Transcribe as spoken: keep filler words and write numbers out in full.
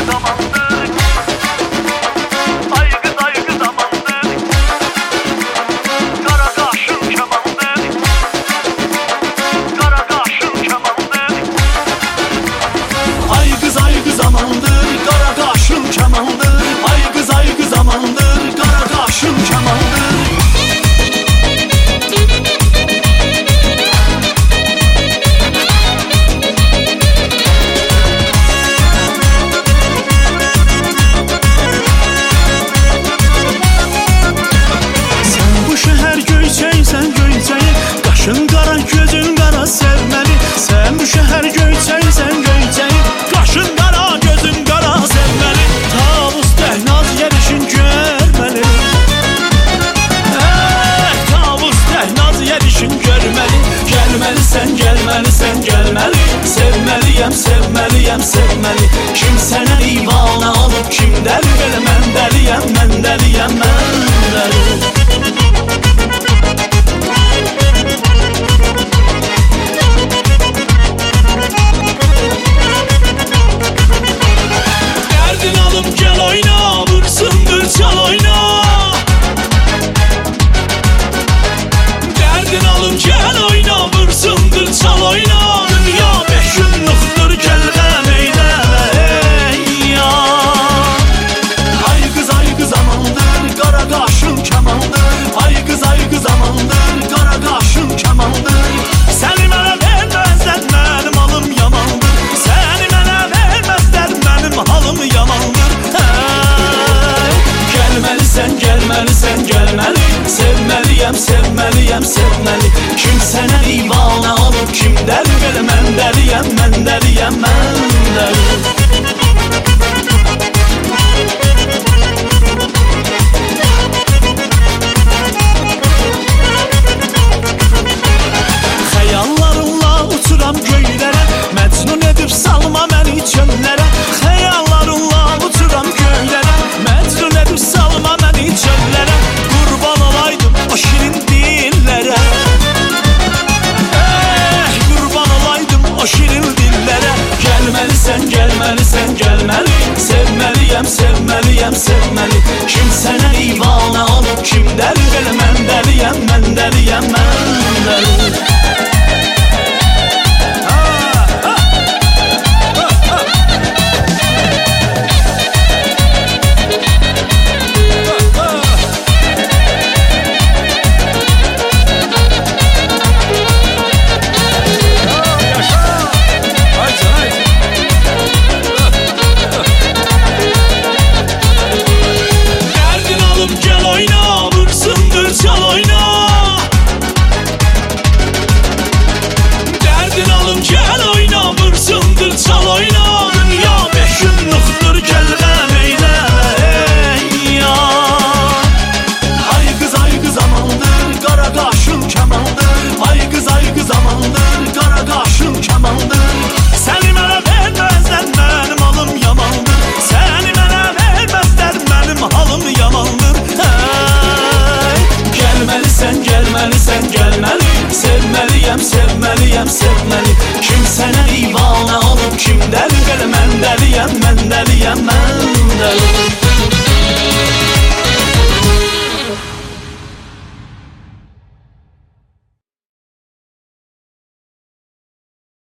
Sevməliyəm, sevməliyəm, sevməli. Kim sənə divanə olub, kim dəli belə? Mən dəliyəm, mən dəliyəm, mən dəli. Dərdin alıb gəl oyna, vursundur çal oyna. Dərdin alıb gəl oyna, vursundur çal oyna. Dünya beş günlükdür, gəl qəm eyləmə ey ya. Ay qız, ay qız amandır, qara qaşın kamandır. Ay qız, ay qız amandır, qara qaşın kamandır. Səni mənə verməzlər, mənim halım yamandır. Səni mənə verməzlər, mənim halım yamandır. Hey, gəlməlisən, gəlməlisən, gəlməli. Sevməliyəm, sevməliyəm, sevməli. Kim sənə divanə olub, kim dəli belə? Mən dəliyəm, mən dəliyəm, mən dəli. Xəyallarımla uçuram göylərə, məcnun edib salma məni çöllərə. Xəyallarımla uçuram göylərə, məcnun edib salma məni çöllərə. Qurban olaydım o şirin dillərə, eh, qurban olaydım o şirin dillərə. Gəlməlisən, gəlməlisən, gəlməli. Sevməliyəm, sevməliyəm, sevməli. Kim sənə divanə olub, kim dəli belə? Mən dəliyəm, mən dəliyəm, mən